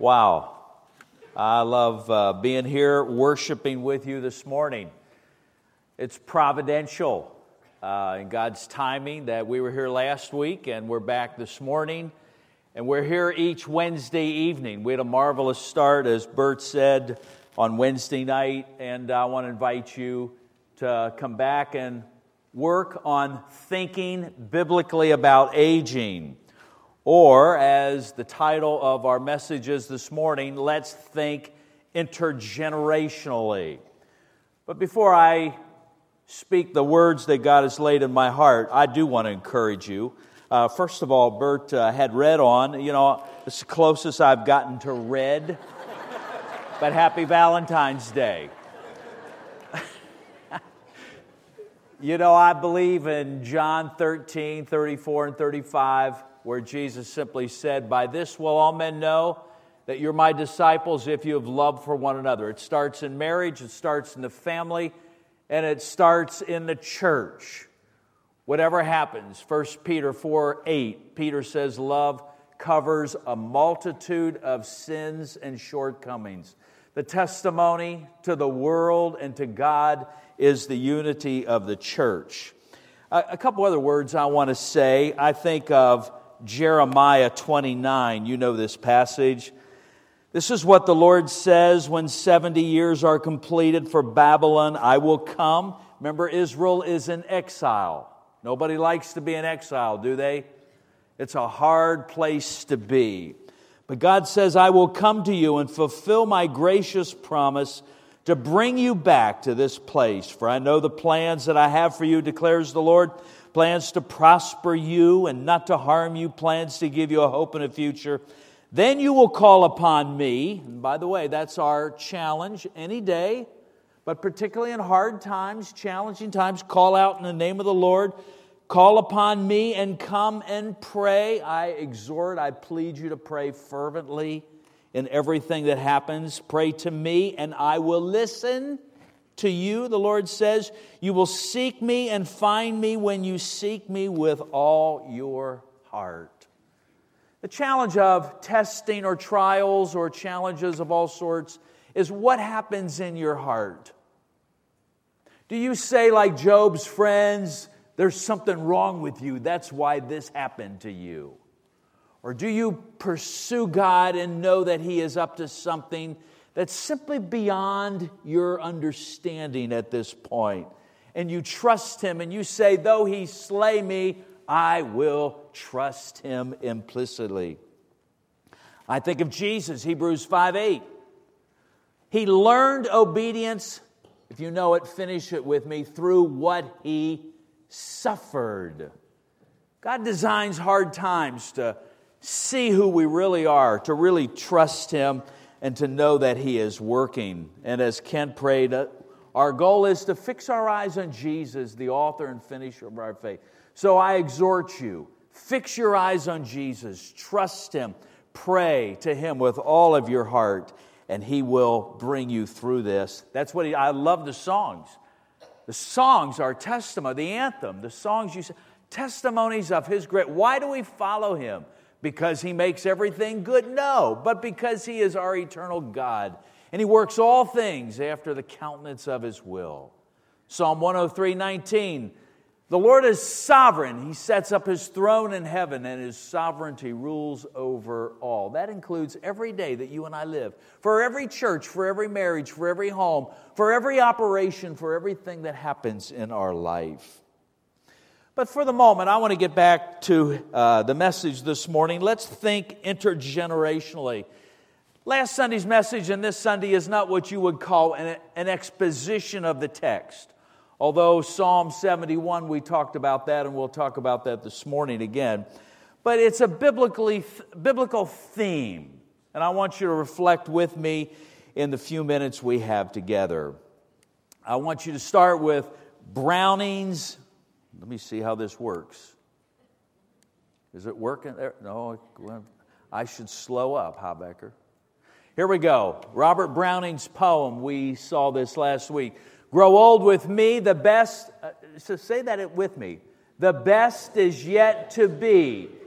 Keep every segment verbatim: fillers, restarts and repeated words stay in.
Wow. I love uh, being here worshiping with you this morning. It's providential uh, in God's timing that we were here last week and we're back this morning. And we're here each Wednesday evening. We had a marvelous start, as Bert said, on Wednesday night. And I want to invite you to come back and work on thinking biblically about aging. Or, as the title of our message is this morning, let's think intergenerationally. But before I speak the words that God has laid in my heart, I do want to encourage you. Uh, first of all, Bert uh, had red on. You know, it's the closest I've gotten to red. But happy Valentine's Day. You know, I believe in John thirteen, thirty-four, and thirty-five, where Jesus simply said, "By this will all men know that you're my disciples if you have love for one another." It starts in marriage, it starts in the family, and it starts in the church. Whatever happens, First Peter four eight, Peter says, "Love covers a multitude of sins and shortcomings." The testimony to the world and to God is the unity of the church. A, a couple other words I want to say. I think of Jeremiah twenty-nine. You know this passage. This is what the Lord says: "When seventy years are completed for Babylon, I will come." Remember, Israel is in exile. Nobody likes to be in exile, do they? It's a hard place to be. But God says, "I will come to you and fulfill my gracious promise to bring you back to this place. For I know the plans that I have for you, declares the Lord, plans to prosper you and not to harm you, plans to give you a hope and a future. Then you will call upon me." And by the way, that's our challenge any day, but particularly in hard times, challenging times, call out in the name of the Lord. "Call upon me and come and pray." I exhort, I plead you to pray fervently in everything that happens. "Pray to me and I will listen to you," the Lord says. "You will seek me and find me when you seek me with all your heart." The challenge of testing or trials or challenges of all sorts is what happens in your heart. Do you say, like Job's friends, "There's something wrong with you, that's why this happened to you"? Or do you pursue God and know that He is up to something that's simply beyond your understanding at this point? And you trust Him and you say, "Though He slay me, I will trust Him implicitly." I think of Jesus, Hebrews five eight. He learned obedience, if you know it, finish it with me, through what He suffered. God designs hard times to see who we really are, to really trust Him, and to know that He is working. And as Ken prayed, our goal is to fix our eyes on Jesus, the author and finisher of our faith. So I exhort you, fix your eyes on Jesus, trust Him, pray to Him with all of your heart, and He will bring you through this. That's what he, I love the songs. The songs are testimony, the anthem, the songs you say, testimonies of His great. Why do we follow Him? Because He makes everything good? No, but because He is our eternal God. And He works all things after the countenance of His will. Psalm one oh three nineteen, "The Lord is sovereign. He sets up His throne in heaven, and His sovereignty rules over all." That includes every day that you and I live. For every church, for every marriage, for every home, for every operation, for everything that happens in our life. But for the moment, I want to get back to uh, the message this morning. Let's think intergenerationally. Last Sunday's message and this Sunday is not what you would call an, an exposition of the text. Although Psalm seventy-one, we talked about that, and we'll talk about that this morning again. But it's a biblically biblical theme, and I want you to reflect with me in the few minutes we have together. I want you to start with Browning's. Let me see how this works. Is it working there? No, I should slow up, Habecker. Here we go. Robert Browning's poem. We saw this last week. "Grow old with me, the best..." Uh, so say that with me. "The best is yet to be.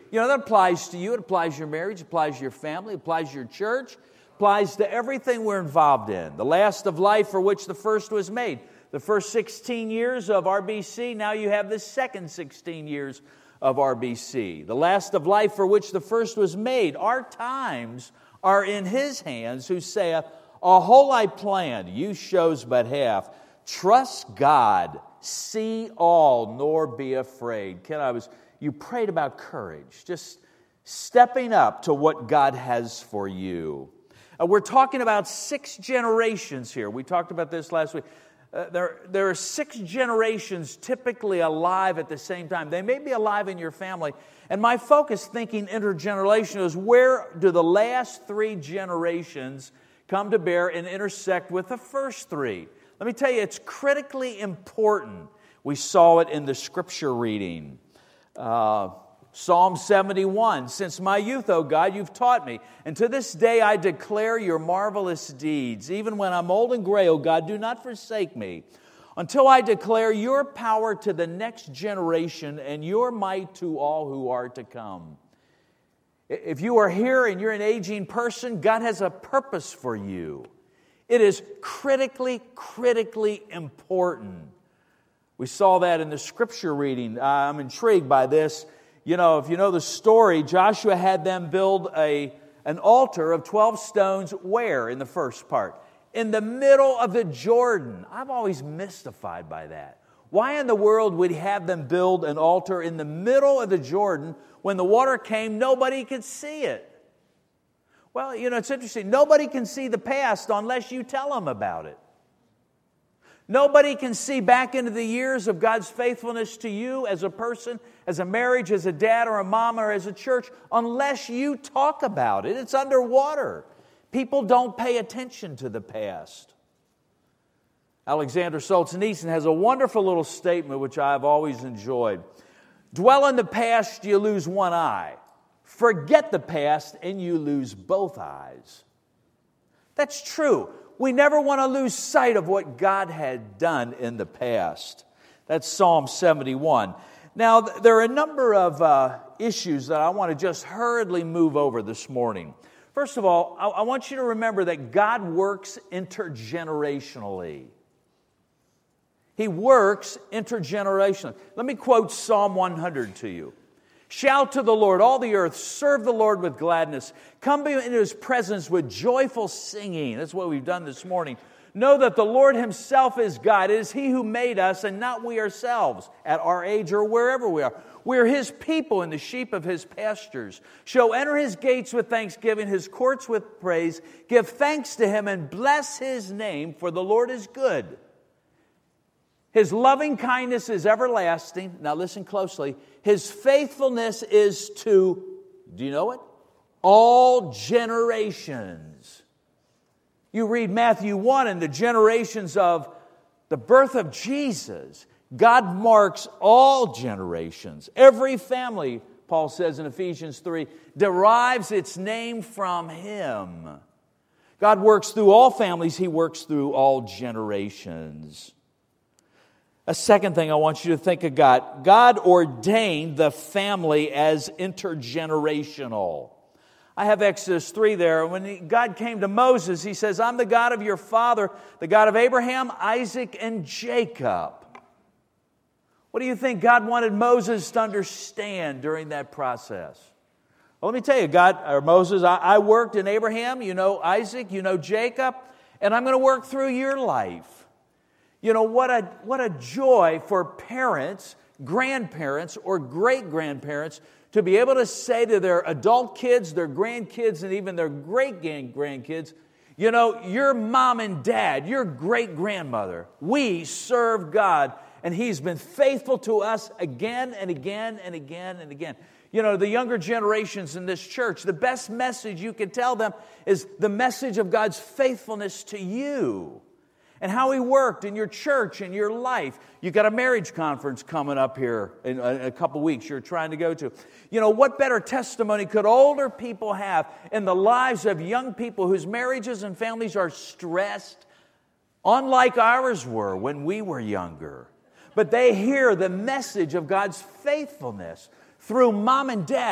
You know, that applies to you. It applies to your marriage. It applies to your family. It applies to your church. It applies to everything we're involved in. The last of life for which the first was made. The first sixteen years of R B C, now you have the second sixteen years of R B C. The last of life for which the first was made. Our times are in His hands, who saith, a whole I planned, you shows but half. Trust God, see all, nor be afraid. Ken, I was, you prayed about courage, just stepping up to what God has for you. Uh, we're talking about six generations here. We talked about this last week. Uh, there, there are six generations typically alive at the same time. They may be alive in your family. And my focus, thinking intergenerational, is where do the last three generations come to bear and intersect with the first three? Let me tell you, it's critically important. We saw it in the scripture reading. Uh, Psalm seventy-one, since my youth, O God, you've taught me, and to this day I declare your marvelous deeds. Even when I'm old and gray, O God, do not forsake me, until I declare your power to the next generation and your might to all who are to come. If you are here and you're an aging person, God has a purpose for you. It is critically, critically important. We saw that in the scripture reading. I'm intrigued by this. You know, if you know the story, Joshua had them build a, an altar of twelve stones where in the first part? In the middle of the Jordan. I'm always mystified by that. Why in the world would he have them build an altar in the middle of the Jordan? When the water came, nobody could see it. Well, you know, it's interesting. Nobody can see the past unless you tell them about it. Nobody can see back into the years of God's faithfulness to you as a person, as a marriage, as a dad or a mom or as a church, unless you talk about it. It's underwater. People don't pay attention to the past. Alexander Solzhenitsyn has a wonderful little statement which I've always enjoyed. Dwell in the past, you lose one eye. Forget the past, and you lose both eyes. That's true. We never want to lose sight of what God had done in the past. That's Psalm seventy-one. Now, there are a number of uh, issues that I want to just hurriedly move over this morning. First of all, I, I want you to remember that God works intergenerationally. He works intergenerationally. Let me quote Psalm one hundred to you. Shout to the Lord, all the earth. Serve the Lord with gladness. Come into His presence with joyful singing. That's what we've done this morning. Know that the Lord Himself is God. It is He who made us and not we ourselves at our age or wherever we are. We are His people and the sheep of His pastures. So enter His gates with thanksgiving, His courts with praise. Give thanks to Him and bless His name, for the Lord is good. His loving kindness is everlasting. Now listen closely. His faithfulness is to, do you know it? All generations. You read Matthew one and the generations of the birth of Jesus. God marks all generations. Every family, Paul says in Ephesians three, derives its name from Him. God works through all families. He works through all generations. A second thing I want you to think of God. God ordained the family as intergenerational. I have Exodus three there. When God came to Moses, He says, I'm the God of your father, the God of Abraham, Isaac, and Jacob. What do you think God wanted Moses to understand during that process? Well, let me tell you, God, or Moses, I, I worked in Abraham, you know Isaac, you know Jacob, and I'm going to work through your life. You know, what a what a joy for parents, grandparents, or great-grandparents to be able to say to their adult kids, their grandkids, and even their great-grandkids, you know, your mom and dad, your great-grandmother, we serve God, and He's been faithful to us again and again and again and again. You know, the younger generations in this church, the best message you can tell them is the message of God's faithfulness to you. And how He worked in your church, in your life. You got a marriage conference coming up here in a couple weeks you're trying to go to. You know, what better testimony could older people have in the lives of young people whose marriages and families are stressed, unlike ours were when we were younger. But they hear the message of God's faithfulness through mom and dad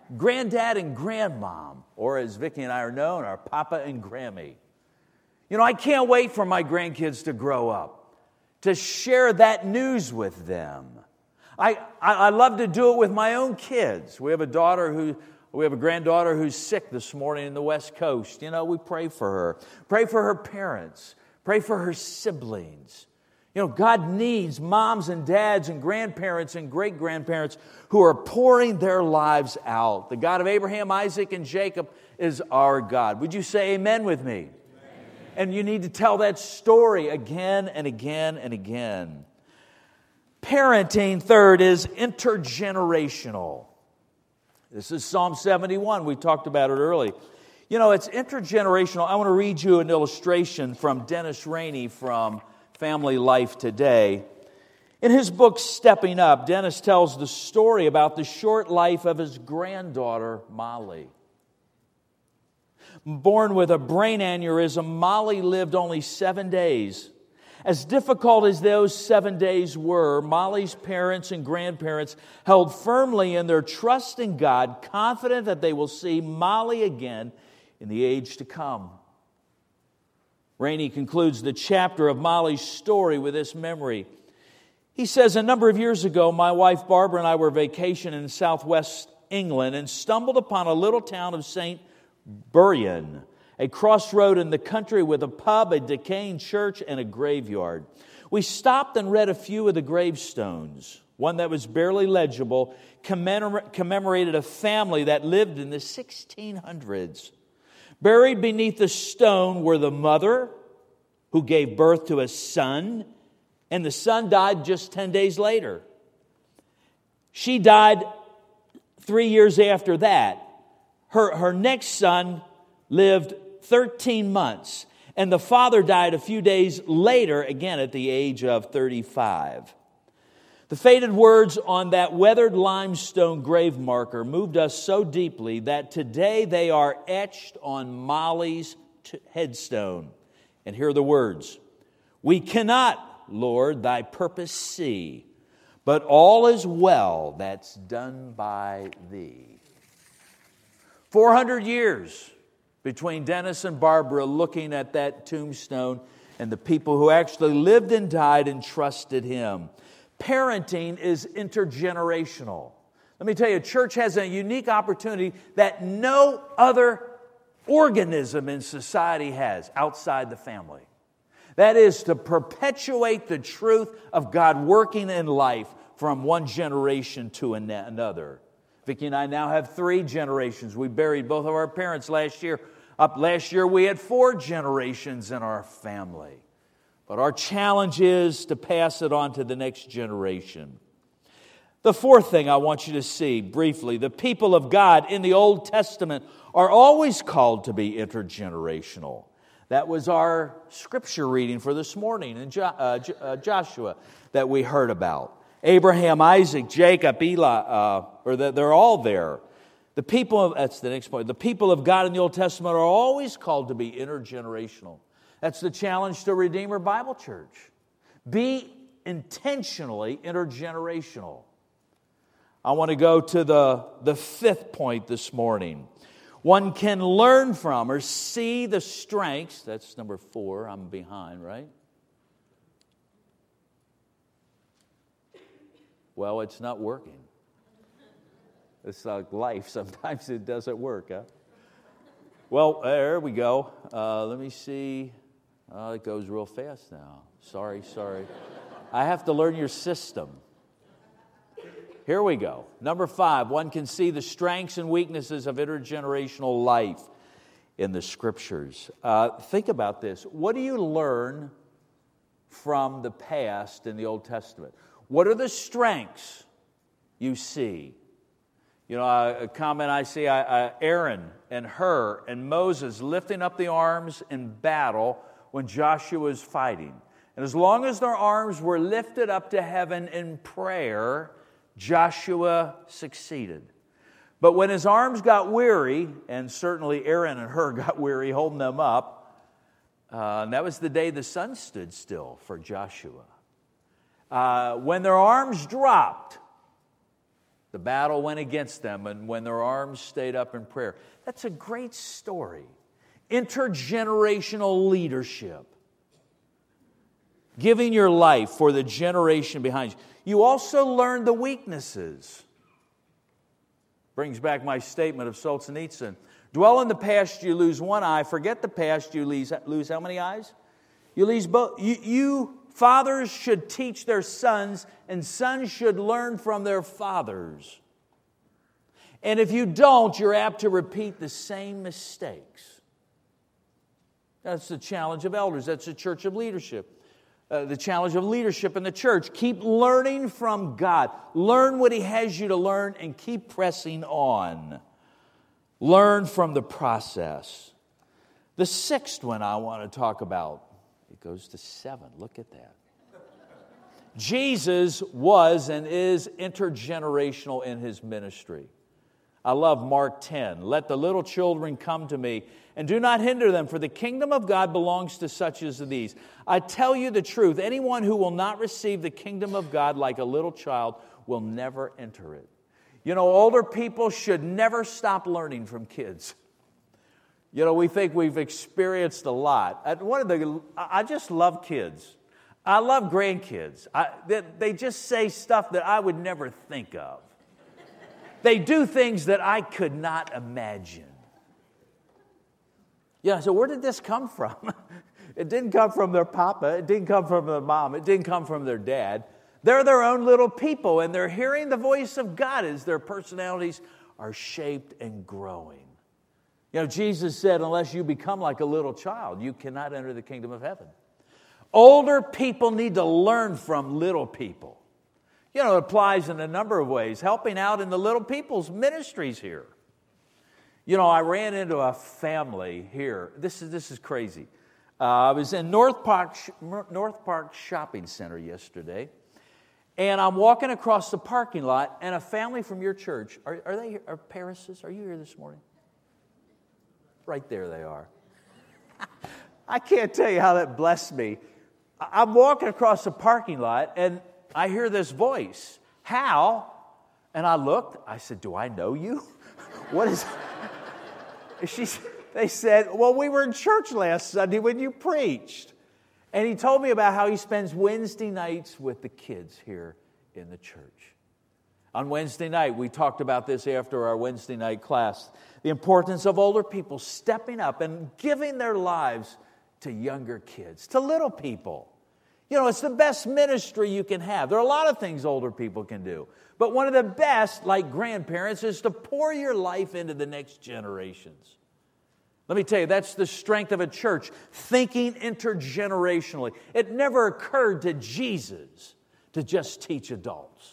granddad and grandmom, or as Vicki and I are known, our Papa and Grammy. You know, I can't wait for my grandkids to grow up, to share that news with them. I, I, I love to do it with my own kids. We have a daughter who, we have a granddaughter who's sick this morning in the West Coast. You know, we pray for her. Pray for her parents. Pray for her siblings. You know, God needs moms and dads and grandparents and great-grandparents who are pouring their lives out. The God of Abraham, Isaac, and Jacob is our God. Would you say amen with me? Amen. And you need to tell that story again and again and again. Parenting, third, is intergenerational. This is Psalm seventy-one. We talked about it early. You know, it's intergenerational. I want to read you an illustration from Dennis Rainey from Family Life Today. In his book, Stepping Up, Dennis tells the story about the short life of his granddaughter, Molly. Born with a brain aneurysm, Molly lived only seven days. As difficult as those seven days were, Molly's parents and grandparents held firmly in their trust in God, confident that they will see Molly again in the age to come. Rainey concludes the chapter of Molly's story with this memory. He says, a number of years ago, my wife Barbara and I were vacationing in southwest England and stumbled upon a little town of Saint Buryan, a crossroad in the country with a pub, a decaying church, and a graveyard. We stopped and read a few of the gravestones. One that was barely legible commemorated a family that lived in the sixteen hundreds. Buried beneath the stone were the mother who gave birth to a son, and the son died just ten days later. She died three years after that. Her, her next son lived thirteen months, and the father died a few days later, again at the age of thirty-five. The faded words on that weathered limestone grave marker moved us so deeply that today they are etched on Molly's t- headstone. And here are the words: we cannot, Lord, thy purpose see, but all is well that's done by thee. four hundred years between Dennis and Barbara looking at that tombstone and the people who actually lived and died and trusted him. Parenting is intergenerational. Let me tell you, church has a unique opportunity that no other organism in society has outside the family. That is to perpetuate the truth of God working in life from one generation to another. Vicki and I now have three generations. We buried both of our parents last year. Up last year, we had four generations in our family. But our challenge is to pass it on to the next generation. The fourth thing I want you to see briefly, the people of God in the Old Testament are always called to be intergenerational. That was our scripture reading for this morning in jo- uh, J- uh, Joshua that we heard about. Abraham, Isaac, Jacob, Eli, uh, or the, they're all there. The people of, that's the next point. The people of God in the Old Testament are always called to be intergenerational. That's the challenge to Redeemer Bible Church. Be intentionally intergenerational. I want to go to the, the fifth point this morning. One can learn from or see the strengths. That's number four. I'm behind, right? Well, it's not working. It's like life. Sometimes it doesn't work, huh? Well, there we go. Uh, let me see. Oh, it goes real fast now. Sorry, sorry. I have to learn your system. Here we go. Number five, one can see the strengths and weaknesses of intergenerational life in the Scriptures. Uh, think about this. What do you learn from the past in the Old Testament? What are the strengths you see? You know, a comment I see, uh, Aaron and Hur and Moses lifting up the arms in battle when Joshua was fighting. And as long as their arms were lifted up to heaven in prayer, Joshua succeeded. But when his arms got weary, and certainly Aaron and Hur got weary holding them up, uh, and that was the day the sun stood still for Joshua. Uh, when their arms dropped, The battle went against them, and when their arms stayed up in prayer. That's a great story. Intergenerational leadership. Giving your life for the generation behind you. You also learn the weaknesses. Brings back my statement of Solzhenitsyn. Dwell in the past, you lose one eye. Forget the past, you lose, lose how many eyes? You lose both. You, you fathers should teach their sons, and sons should learn from their fathers. And if you don't, you're apt to repeat the same mistakes. That's the challenge of elders. That's the church of leadership. Uh, the challenge of leadership in the church. Keep learning from God. Learn what He has you to learn and keep pressing on. Learn from the process. The sixth one I want to talk about, it goes to seven. Look at that. Jesus was and is intergenerational in His ministry. I love Mark ten. Let the little children come to me, and do not hinder them, for the kingdom of God belongs to such as these. I tell you the truth, anyone who will not receive the kingdom of God like a little child will never enter it. You know, older people should never stop learning from kids. You know, we think we've experienced a lot. One of the, I just love kids. I love grandkids. I, they, they just say stuff that I would never think of. They do things that I could not imagine. Yeah, so where did this come from? It didn't come from their papa. It didn't come from their mom. It didn't come from their dad. They're their own little people, and they're hearing the voice of God as their personalities are shaped and growing. You know, Jesus said, unless you become like a little child, you cannot enter the kingdom of heaven. Older people need to learn from little people. You know, it applies in a number of ways, helping out in the little people's ministries here. You know, I ran into a family here. This is this is crazy. Uh, I was in North Park, North Park Shopping Center yesterday, and I'm walking across the parking lot, and a family from your church, are, are they, are Paris's? Are you here this morning? Right there they are. I can't tell you how that blessed me. I'm walking across the parking lot, and I hear this voice, Hal, and I looked, I said, do I know you? What is, she, they said, well, we were in church last Sunday when you preached. And he told me about how he spends Wednesday nights with the kids here in the church. On Wednesday night, we talked about this after our Wednesday night class, the importance of older people stepping up and giving their lives to younger kids, to little people. You know, it's the best ministry you can have. There are a lot of things older people can do. But one of the best, like grandparents, is to pour your life into the next generations. Let me tell you, that's the strength of a church, thinking intergenerationally. It never occurred to Jesus to just teach adults.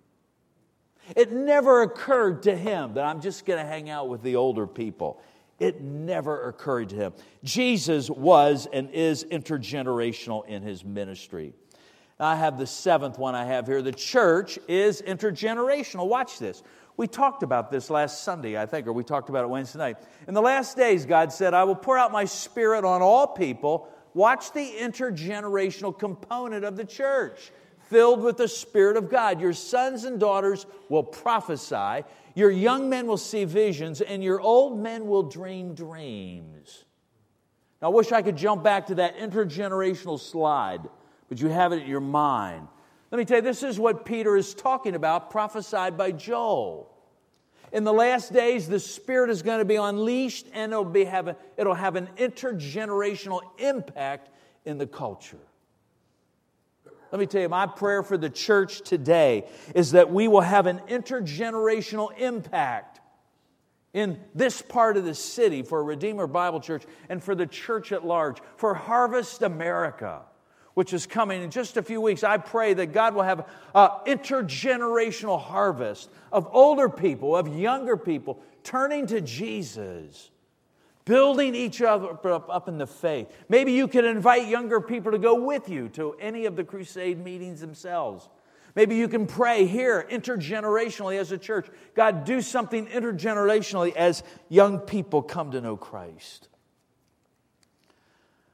It never occurred to him that I'm just going to hang out with the older people. It never occurred to him. Jesus was and is intergenerational in his ministry. Now I have the seventh one I have here. The church is intergenerational. Watch this. We talked about this last Sunday, I think, or we talked about it Wednesday night. In the last days, God said, I will pour out my Spirit on all people. Watch the intergenerational component of the church, filled with the Spirit of God. Your sons and daughters will prophesy. Your young men will see visions, and your old men will dream dreams. Now, I wish I could jump back to that intergenerational slide, but you have it in your mind. Let me tell you, this is what Peter is talking about, prophesied by Joel. In the last days, the Spirit is going to be unleashed, and it'll, be have a, it'll have an intergenerational impact in the culture. Let me tell you, my prayer for the church today is that we will have an intergenerational impact in this part of the city for Redeemer Bible Church and for the church at large, for Harvest America, which is coming in just a few weeks. I pray that God will have an intergenerational harvest of older people, of younger people, turning to Jesus, building each other up in the faith. Maybe you can invite younger people to go with you to any of the crusade meetings themselves. Maybe you can pray here intergenerationally as a church. God, do something intergenerationally as young people come to know Christ.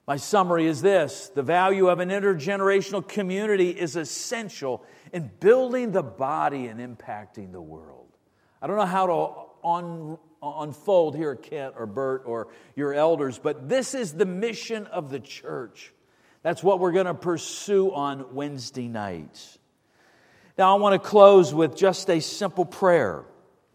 My summary is this: the value of an intergenerational community is essential in building the body and impacting the world. I don't know how to un, unfold here, Kent or Bert or your elders, but this is the mission of the church. That's what we're going to pursue on Wednesday nights. Now, I want to close with just a simple prayer.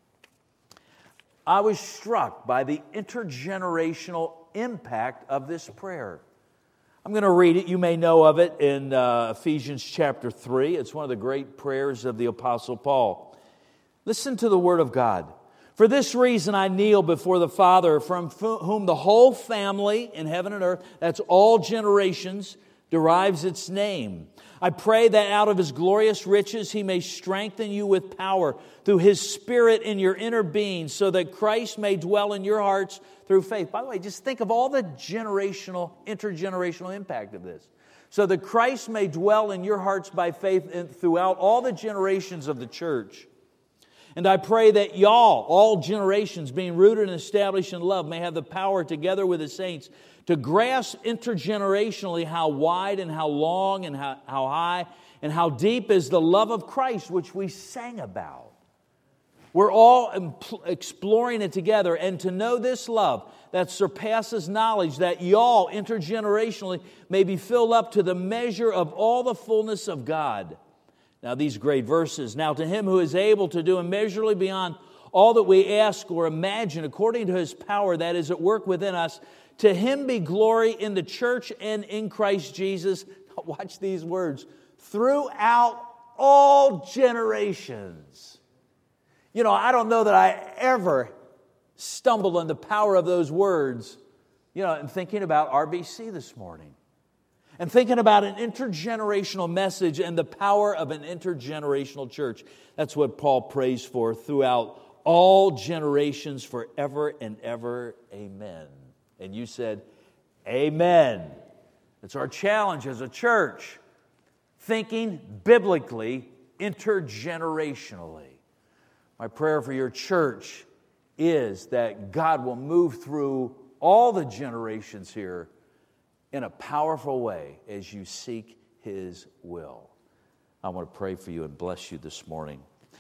I was struck by the intergenerational impact of this prayer. I'm going to read it. You may know of it in uh, Ephesians chapter three. It's one of the great prayers of the Apostle Paul. Listen to the Word of God. For this reason I kneel before the Father, from whom the whole family in heaven and earth, that's all generations, derives its name. I pray that out of His glorious riches He may strengthen you with power through His Spirit in your inner being, so that Christ may dwell in your hearts through faith. By the way, just think of all the generational, intergenerational impact of this. So that Christ may dwell in your hearts by faith throughout all the generations of the church. And I pray that y'all, all generations, being rooted and established in love, may have the power together with the saints to grasp intergenerationally how wide and how long and how, how high and how deep is the love of Christ, which we sang about. We're all impl- exploring it together, and to know this love that surpasses knowledge, that y'all intergenerationally may be filled up to the measure of all the fullness of God. Now these great verses. Now to Him who is able to do immeasurably beyond all that we ask or imagine, according to His power that is at work within us, to Him be glory in the church and in Christ Jesus. Watch these words. Throughout all generations. You know, I don't know that I ever stumbled on the power of those words, you know, in thinking about R B C this morning. And thinking about an intergenerational message and the power of an intergenerational church. That's what Paul prays for throughout all generations forever and ever. Amen. And you said, amen. It's our challenge as a church. Thinking biblically, intergenerationally. My prayer for your church is that God will move through all the generations here in a powerful way as you seek His will. I want to pray for you and bless you this morning.